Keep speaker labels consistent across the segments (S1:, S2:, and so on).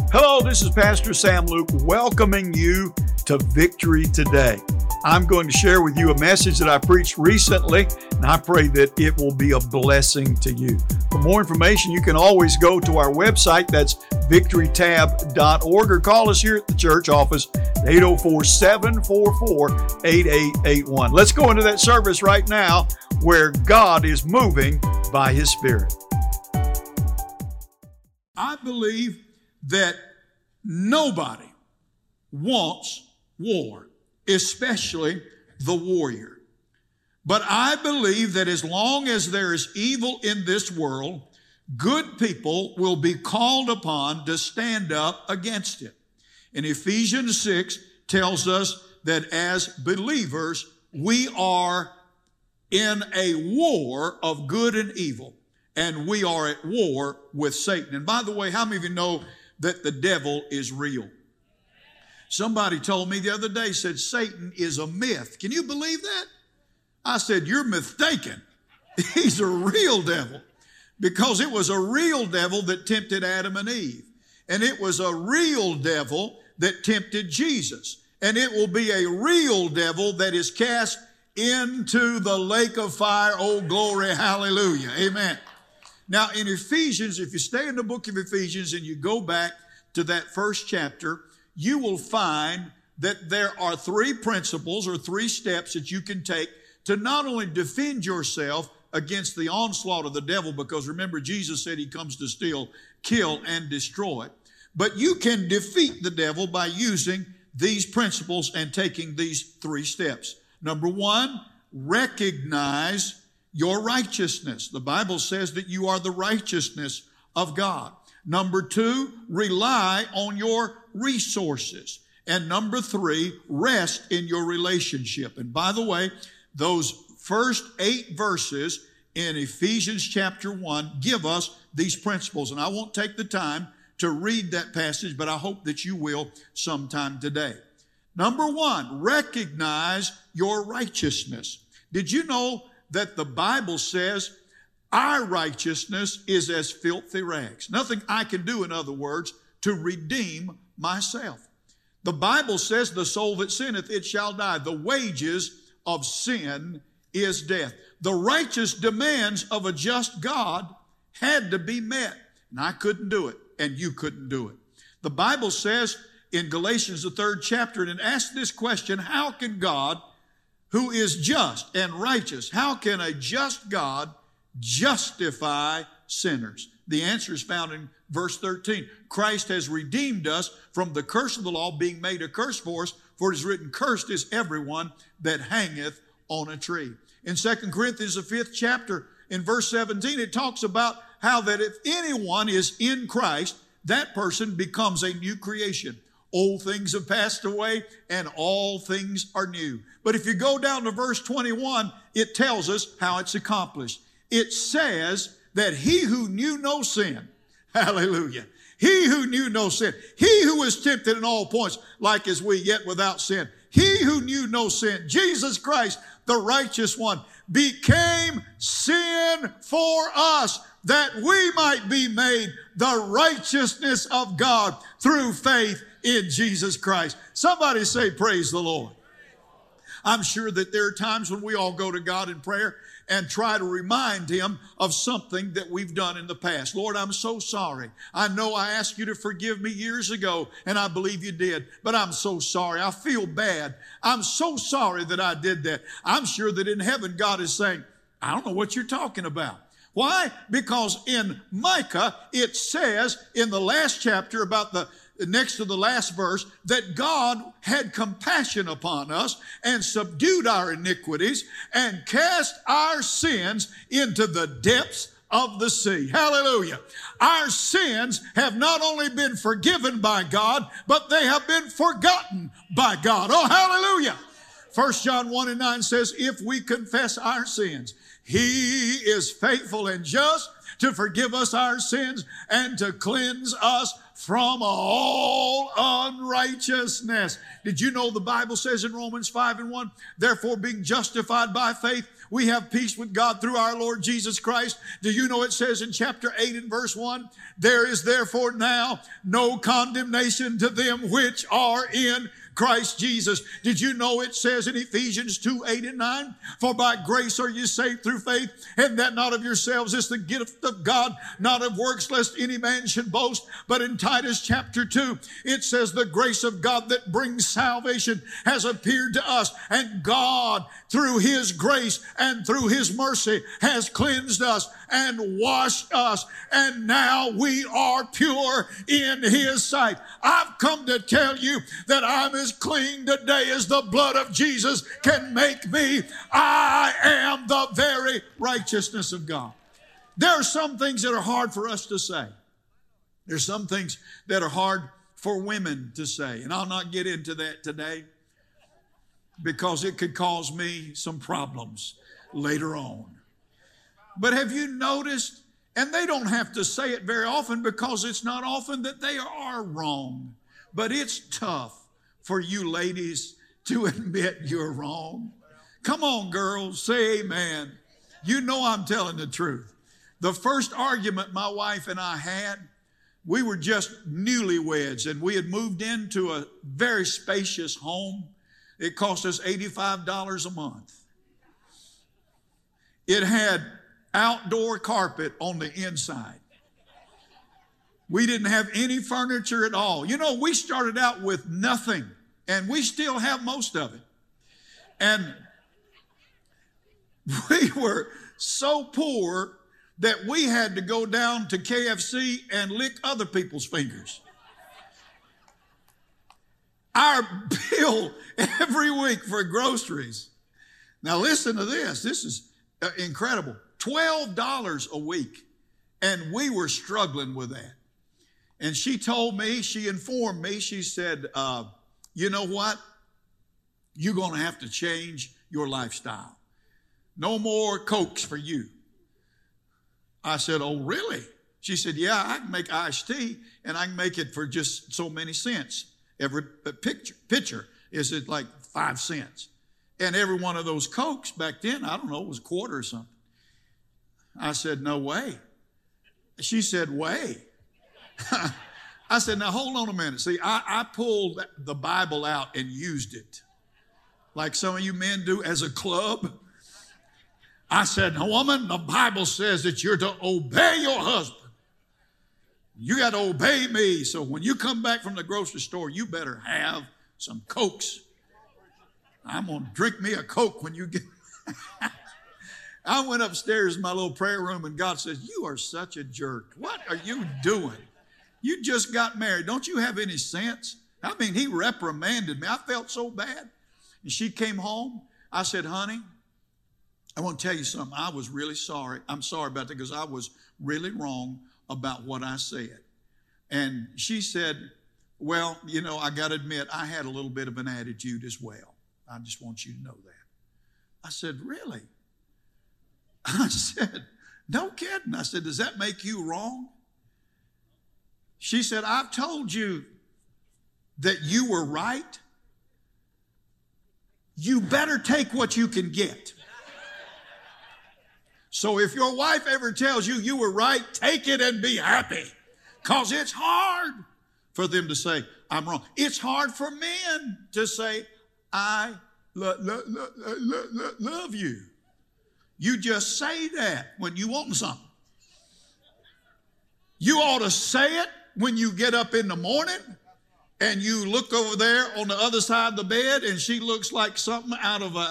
S1: Hello, this is Pastor Sam Luke welcoming you to Victory Today. I'm going to share with you a message that I preached recently, and I pray that it will be a blessing to you. For more information, you can always go to our website. That's victorytab.org, or call us here at the church office, 804-744-8881. Let's go into that service right now where God is moving by His Spirit. I believe that nobody wants war, especially the warrior. But I believe that as long as there is evil in this world, good people will be called upon to stand up against it. And Ephesians 6 tells us that as believers, we are in a war of good and evil, and we are at war with Satan. And by the way, how many of you know that the devil is real? Somebody told me the other day, said Satan is a myth. Can you believe that? I said, you're mistaken. He's a real devil, because it was a real devil that tempted Adam and Eve. And it was a real devil that tempted Jesus. And it will be a real devil that is cast into the lake of fire. Oh, glory, hallelujah, amen. Now, in Ephesians, if you stay in the book of Ephesians and you go back to that first chapter, you will find that there are three principles or three steps that you can take to not only defend yourself against the onslaught of the devil, because remember, Jesus said he comes to steal, kill, and destroy, but you can defeat the devil by using these principles and taking these three steps. Number one, recognize your righteousness. The Bible says that you are the righteousness of God. Number two, rely on your resources. And number three, rest in your relationship. And by the way, those first 8 verses in Ephesians chapter 1 give us these principles. And I won't take the time to read that passage, but I hope that you will sometime today. Number one, recognize your righteousness. Did you know that the Bible says our righteousness is as filthy rags? Nothing I can do, in other words, to redeem myself. The Bible says the soul that sinneth, it shall die. The wages of sin is death. The righteous demands of a just God had to be met. And I couldn't do it, and you couldn't do it. The Bible says in Galatians, the 3rd chapter, and it asks this question: how can God, who is just and righteous, how can a just God justify sinners? The answer is found in verse 13. Christ has redeemed us from the curse of the law, being made a curse for us, for it is written, cursed is everyone that hangeth on a tree. In 2 Corinthians, the 5th chapter, in verse 17, it talks about how that if anyone is in Christ, that person becomes a new creation. Old things have passed away and all things are new. But if you go down to verse 21, it tells us how it's accomplished. It says that he who knew no sin, hallelujah, he who knew no sin, he who was tempted in all points like as we, yet without sin, he who knew no sin, Jesus Christ, the righteous one, became sin for us, that we might be made the righteousness of God through faith in Jesus Christ. Somebody say, praise the Lord. I'm sure that there are times when we all go to God in prayer and try to remind Him of something that we've done in the past. Lord, I'm so sorry. I know I asked you to forgive me years ago, and I believe you did, but I'm so sorry. I feel bad. I'm so sorry that I did that. I'm sure that in heaven, God is saying, I don't know what you're talking about. Why? Because in Micah, it says in the last chapter, about the next to the last verse, that God had compassion upon us and subdued our iniquities and cast our sins into the depths of the sea. Hallelujah. Our sins have not only been forgiven by God, but they have been forgotten by God. Oh, hallelujah. 1 John 1:9 says, if we confess our sins, He is faithful and just to forgive us our sins and to cleanse us from all unrighteousness. Did you know the Bible says in Romans 5:1, therefore being justified by faith, we have peace with God through our Lord Jesus Christ. Do you know it says in chapter 8 and verse 1, there is therefore now no condemnation to them which are in Christ Jesus. Did you know it says in Ephesians 2:8-9, for by grace are you saved through faith, and that not of yourselves, is the gift of God, not of works, lest any man should boast. But in Titus chapter 2, it says the grace of God that brings salvation has appeared to us, and God through his grace and through his mercy has cleansed us and washed us, and now we are pure in his sight. I've come to tell you that I'm as clean today as the blood of Jesus can make me. I am the very righteousness of God. There are some things that are hard for us to say. There's some things that are hard for women to say, and I'll not get into that today because it could cause me some problems later on. But have you noticed, and they don't have to say it very often because it's not often that they are wrong, but it's tough for you ladies to admit you're wrong. Come on, girls, say amen. You know I'm telling the truth. The first argument my wife and I had, we were just newlyweds, and we had moved into a very spacious home. It cost us $85 a month. It had outdoor carpet on the inside. We didn't have any furniture at all. You know, we started out with nothing, and we still have most of it. And we were so poor that we had to go down to KFC and lick other people's fingers. Our bill every week for groceries. Now listen to this. This is incredible. $12 a week. And we were struggling with that. And she told me, she informed me, she said, you know what? You're going to have to change your lifestyle. No more Cokes for you. I said, oh, really? She said, yeah, I can make iced tea, and I can make it for just so many cents. Every pitcher is it like 5 cents. And every one of those Cokes back then, I don't know, it was a quarter or something. I said, no way. She said, way. I said, now hold on a minute. See, I pulled the Bible out and used it like some of you men do as a club. I said, now, woman, the Bible says that you're to obey your husband. You got to obey me. So when you come back from the grocery store, you better have some Cokes. I'm going to drink me a Coke when you get... I went upstairs in my little prayer room, and God says, you are such a jerk. What are you doing? You just got married. Don't you have any sense? I mean, he reprimanded me. I felt so bad. And she came home. I said, honey, I want to tell you something. I was really sorry. I'm sorry about that because I was really wrong about what I said. And she said, well, you know, I got to admit, I had a little bit of an attitude as well. I just want you to know that. I said, really? I said, no kidding. I said, does that make you wrong? She said, I've told you that you were right. You better take what you can get. So if your wife ever tells you you were right, take it and be happy. Because it's hard for them to say, I'm wrong. It's hard for men to say, I love you. You just say that when you want something. You ought to say it when you get up in the morning and you look over there on the other side of the bed and she looks like something out of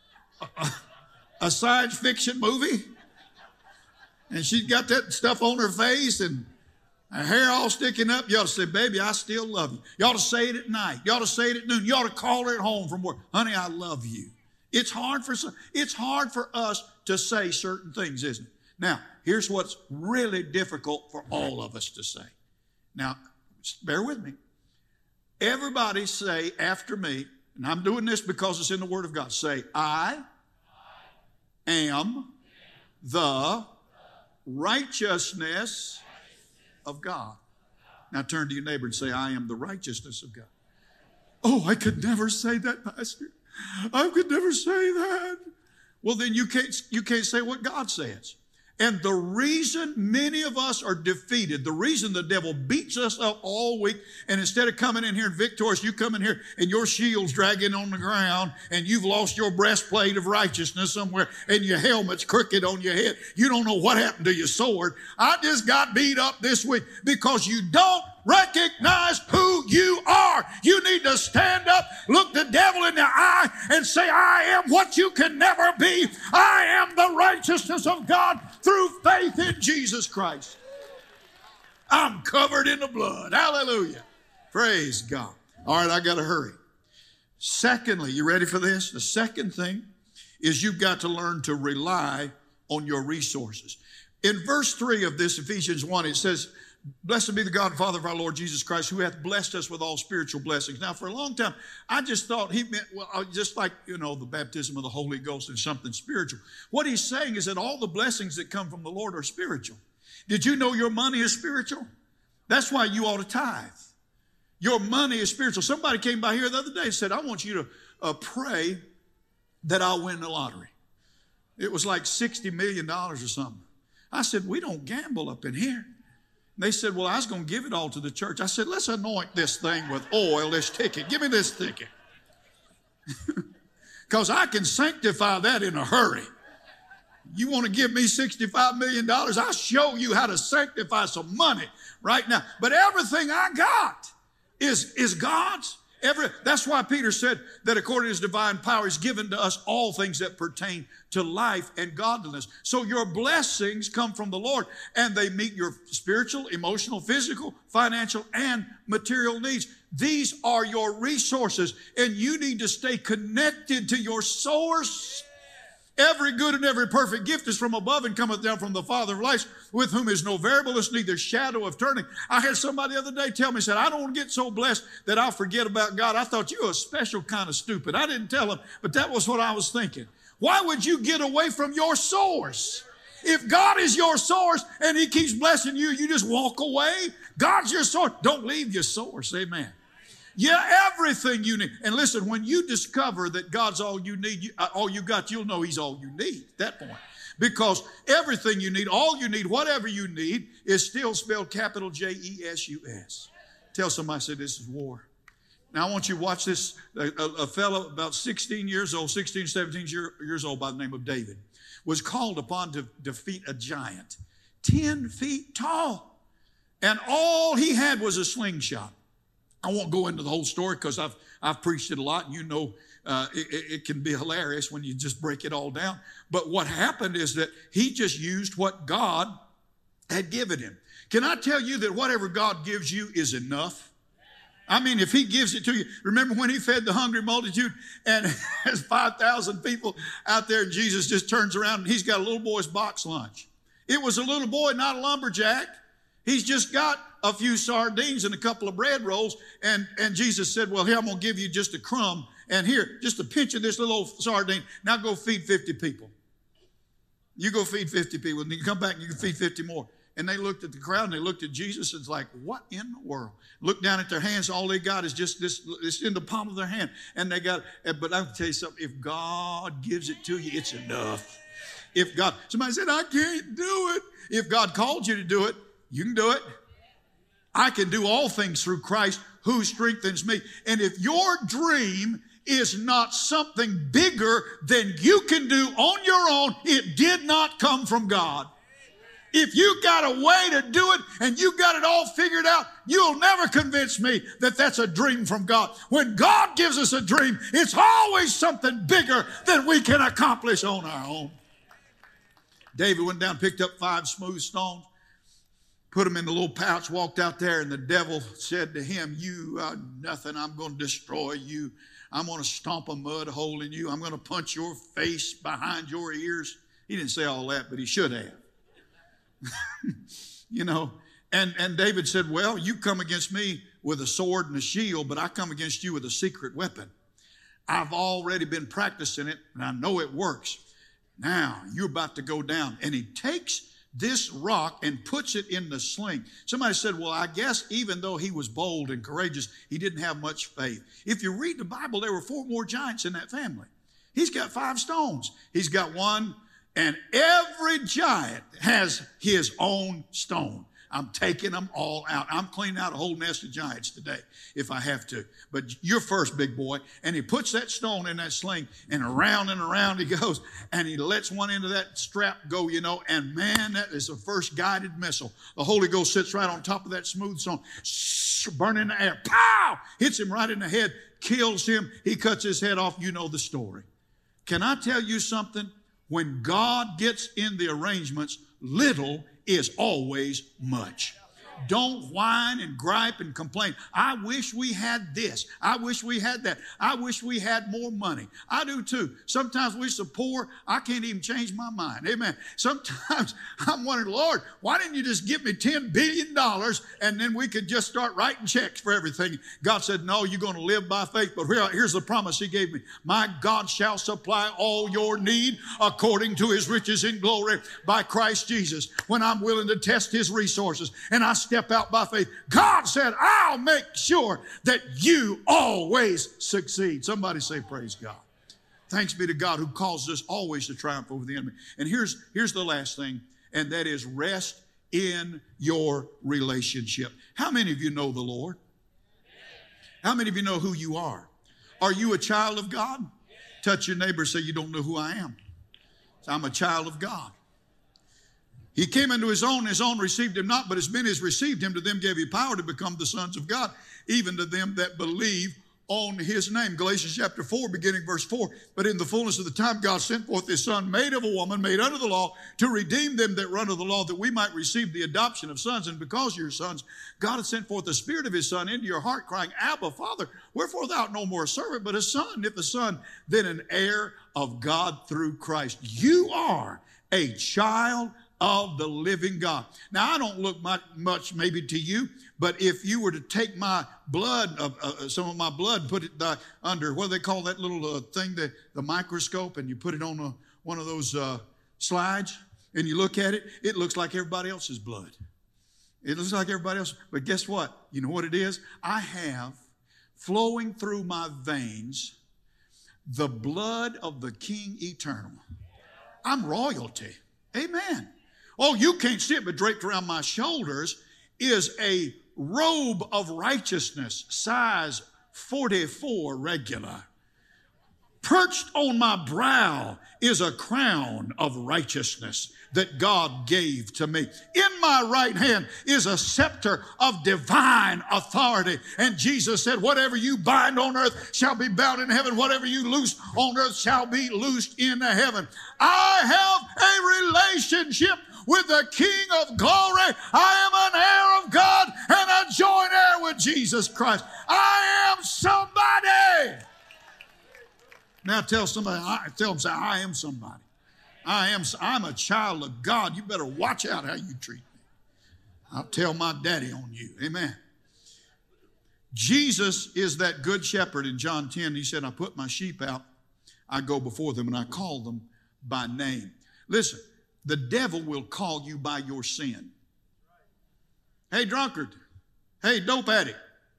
S1: a science fiction movie. And she's got that stuff on her face and her hair all sticking up. You ought to say, baby, I still love you. You ought to say it at night. You ought to say it at noon. You ought to call her at home from work. Honey, I love you. It's hard for us to say certain things, isn't it? Now, here's what's really difficult for all of us to say. Now, bear with me. Everybody say after me, and I'm doing this because it's in the Word of God. Say, I am the righteousness of God. Now turn to your neighbor and say, I am the righteousness of God. Oh, I could never say that, Pastor. I could never say that. Well, then you can't say what God says. And the reason many of us are defeated, the reason the devil beats us up all week, and instead of coming in here victorious, you come in here and your shield's dragging on the ground, and you've lost your breastplate of righteousness somewhere, and your helmet's crooked on your head. You don't know what happened to your sword. I just got beat up this week because you don't recognize who you are. You need to stand up, look the devil in the eye, and say, I am what you can never be. I am the righteousness of God through faith in Jesus Christ. I'm covered in the blood. Hallelujah. Praise God. All right, I got to hurry. Secondly, you ready for this? The second thing is you've got to learn to rely on your resources. In verse 3 of this Ephesians 1, it says, blessed be the God and Father of our Lord Jesus Christ, who hath blessed us with all spiritual blessings. Now, for a long time, I just thought he meant, well, just like, the baptism of the Holy Ghost and something spiritual. What he's saying is that all the blessings that come from the Lord are spiritual. Did you know your money is spiritual? That's why you ought to tithe. Your money is spiritual. Somebody came by here the other day and said, I want you to pray that I'll win the lottery. It was like $60 million or something. I said, we don't gamble up in here. They said, well, I was going to give it all to the church. I said, let's anoint this thing with oil, this ticket. Give me this ticket. Because I can sanctify that in a hurry. You want to give me $65 million? I'll show you how to sanctify some money right now. But everything I got is God's. That's why Peter said that according to his divine power, he's given to us all things that pertain to life and godliness. So your blessings come from the Lord, and they meet your spiritual, emotional, physical, financial, and material needs. These are your resources, and you need to stay connected to your source. Every good and every perfect gift is from above and cometh down from the Father of lights, with whom is no variableness, neither shadow of turning. I had somebody the other day tell me, said, I don't want to get so blessed that I'll forget about God. I thought you were a special kind of stupid. I didn't tell him, but that was what I was thinking. Why would you get away from your source? If God is your source and he keeps blessing you, you just walk away. God's your source. Don't leave your source. Amen. Yeah, everything you need. And listen, when you discover that God's all you need, all you got, you'll know he's all you need at that point. Because everything you need, all you need, whatever you need, is still spelled capital J-E-S-U-S. Tell somebody, say, this is war. Now, I want you to watch this. A fellow about 17 years old by the name of David was called upon to defeat a giant, 10 feet tall. And all he had was a slingshot. I won't go into the whole story because I've preached it a lot, and it can be hilarious when you just break it all down. But what happened is that he just used what God had given him. Can I tell you that whatever God gives you is enough? I mean, if he gives it to you, remember when he fed the hungry multitude and there's 5,000 people out there, and Jesus just turns around and he's got a little boy's box lunch. It was a little boy, not a lumberjack. He's just got a few sardines and a couple of bread rolls. And Jesus said, well, here, I'm going to give you just a crumb. And here, just a pinch of this little old sardine. Now go feed 50 people. You go feed 50 people. And then you come back and you can feed 50 more. And they looked at the crowd and they looked at Jesus and it's like, what in the world? Look down at their hands. All they got is just this in the palm of their hand. And they got, but I'll tell you something. If God gives it to you, it's enough. If God, somebody said, I can't do it. If God called you to do it, you can do it. I can do all things through Christ who strengthens me. And if your dream is not something bigger than you can do on your own, it did not come from God. If you got a way to do it and you got it all figured out, you'll never convince me that that's a dream from God. When God gives us a dream, it's always something bigger than we can accomplish on our own. David went down, picked up 5 smooth stones, put them in the little pouch, walked out there, and the devil said to him, you are nothing. I'm going to destroy you. I'm going to stomp a mud hole in you. I'm going to punch your face behind your ears. He didn't say all that, but he should have. And David said, well, you come against me with a sword and a shield, but I come against you with a secret weapon. I've already been practicing it, and I know it works. Now, you're about to go down. And he takes this rock and puts it in the sling. Somebody said, well, I guess even though he was bold and courageous, he didn't have much faith. If you read the Bible, there were 4 more giants in that family. He's got 5 stones. He's got one, and every giant has his own stone. I'm taking them all out. I'm cleaning out a whole nest of giants today if I have to. But you're first, big boy. And he puts that stone in that sling, and around he goes, and he lets one into that strap go, and man, that is the first guided missile. The Holy Ghost sits right on top of that smooth stone, burning in the air, pow! Hits him right in the head, kills him. He cuts his head off. You know the story. Can I tell you something? When God gets in the arrangements, little is always much. Don't whine and gripe and complain. I wish we had this. I wish we had that. I wish we had more money. I do too. Sometimes we're so poor, I can't even change my mind. Amen. Sometimes I'm wondering, Lord, why didn't you just give me $10 billion and then we could just start writing checks for everything? God said, no, you're going to live by faith. But here's the promise he gave me. My God shall supply all your need according to his riches in glory by Christ Jesus. When I'm willing to test his resources and I step out by faith, God said, I'll make sure that you always succeed. Somebody say, praise God. Thanks be to God who causes us always to triumph over the enemy. And here's the last thing, and that is rest in your relationship. How many of you know the Lord? How many of you know who you are? Are you a child of God? Touch your neighbor and say, you don't know who I am. So I'm a child of God. He came into his own received him not, but as many as received him, to them gave he power to become the sons of God, even to them that believe on his name. Galatians chapter 4, beginning verse 4. But in the fullness of the time, God sent forth his son, made of a woman, made under the law, to redeem them that were under the law, that we might receive the adoption of sons. And because you're sons, God has sent forth the Spirit of his Son into your heart, crying, Abba, Father, wherefore thou art no more a servant, but a son. If a son, then an heir of God through Christ. You are a child of the living God. Now, I don't look much maybe to you, but if you were to take my blood, some of my blood, and put it under, what do they call that little thing, the microscope, and you put it on one of those slides, and you look at it, it looks like everybody else's blood. It looks like everybody else. But guess what? You know what it is? I have flowing through my veins the blood of the King Eternal. I'm royalty. Amen. Oh, you can't see it, but draped around my shoulders is a robe of righteousness, size 44 regular. Perched on my brow is a crown of righteousness that God gave to me. In my right hand is a scepter of divine authority. And Jesus said, whatever you bind on earth shall be bound in heaven. Whatever you loose on earth shall be loosed in heaven. I have a relationship with the King of glory. I am an heir of God and a joint heir with Jesus Christ. I am somebody. Now tell them, say, I am somebody. I'm a child of God. You better watch out how you treat me. I'll tell my daddy on you. Amen. Jesus is that good shepherd in John 10. He said, I put my sheep out. I go before them and I call them by name. Listen, the devil will call you by your sin. Hey, drunkard. Hey, dope addict.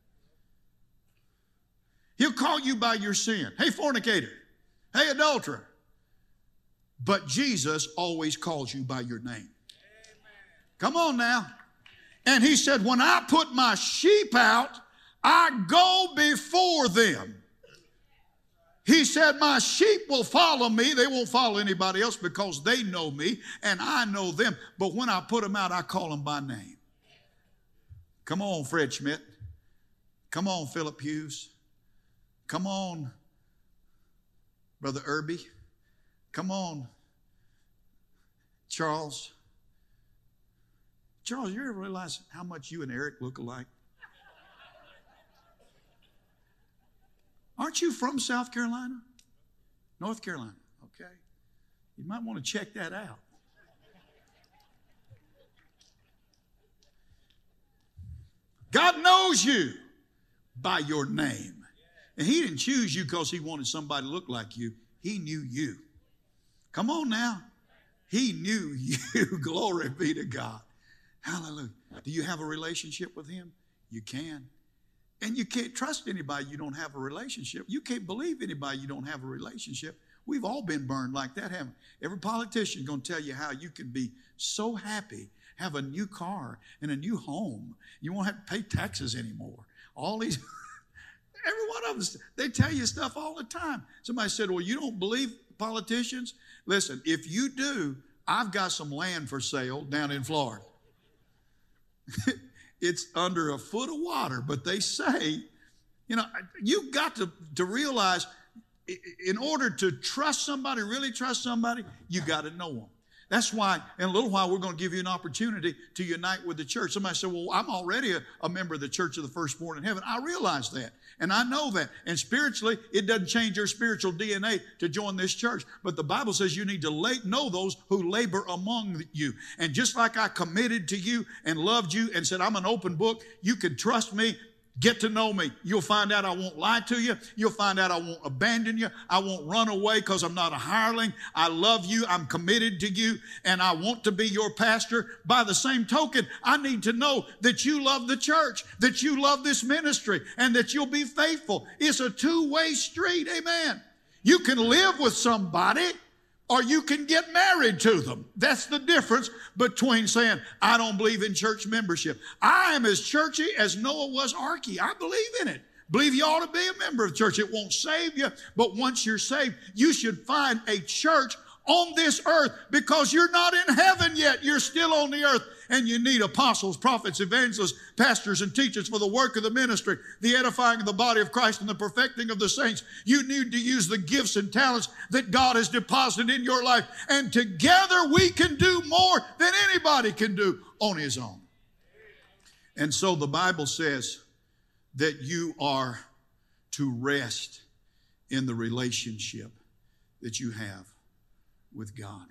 S1: He'll call you by your sin. Hey, fornicator. Hey, adulterer. But Jesus always calls you by your name. Amen. Come on now. And he said, when I put my sheep out, I go before them. He said, my sheep will follow me. They won't follow anybody else because they know me and I know them. But when I put them out, I call them by name. Come on, Fred Schmidt. Come on, Philip Hughes. Come on, Brother Irby. Come on, Charles. Charles, you ever realize how much you and Eric look alike? Aren't you from South Carolina? North Carolina, okay. You might want to check that out. God knows you by your name. And he didn't choose you because he wanted somebody to look like you. He knew you. Come on now. He knew you. Glory be to God. Hallelujah. Do you have a relationship with Him? You can. And you can't trust anybody you don't have a relationship. You can't believe anybody you don't have a relationship. We've all been burned like that, haven't we? Every politician is going to tell you how you can be so happy, have a new car and a new home. You won't have to pay taxes anymore. All these, every one of us, they tell you stuff all the time. Somebody said, well, you don't believe politicians? Listen, if you do, I've got some land for sale down in Florida. It's under a foot of water, but they say, you've got to realize in order to trust somebody, really trust somebody, you got to know them. That's why in a little while we're going to give you an opportunity to unite with the church. Somebody said, well, I'm already a member of the Church of the Firstborn in Heaven. I realize that, and I know that. And spiritually, it doesn't change your spiritual DNA to join this church. But the Bible says you need to know those who labor among you. And just like I committed to you and loved you and said, I'm an open book, you can trust me. Get to know me. You'll find out I won't lie to you. You'll find out I won't abandon you. I won't run away because I'm not a hireling. I love you. I'm committed to you, and I want to be your pastor. By the same token, I need to know that you love the church, that you love this ministry, and that you'll be faithful. It's a two-way street. Amen. You can live with somebody, or you can get married to them. That's the difference between saying, I don't believe in church membership. I am as churchy as Noah was arky. I believe in it. Believe you ought to be a member of the church. It won't save you, but once you're saved, you should find a church on this earth because you're not in heaven yet. You're still on the earth, and you need apostles, prophets, evangelists, pastors, and teachers for the work of the ministry, the edifying of the body of Christ, and the perfecting of the saints. You need to use the gifts and talents that God has deposited in your life, and together we can do more than anybody can do on his own. And so the Bible says that you are to rest in the relationship that you have with God.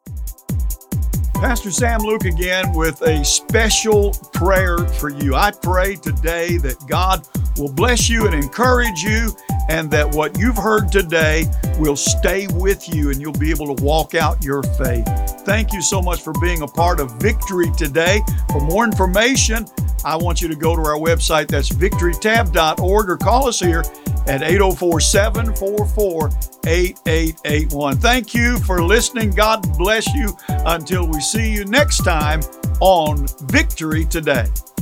S1: Pastor Sam Luke again with a special prayer for you. I pray today that God will bless you and encourage you, and that what you've heard today will stay with you and you'll be able to walk out your faith. Thank you so much for being a part of Victory today. For more information, I want you to go to our website. That's victorytab.org, or call us here at 804-744-8881. Thank you for listening. God bless you until we see you next time on Victory Today.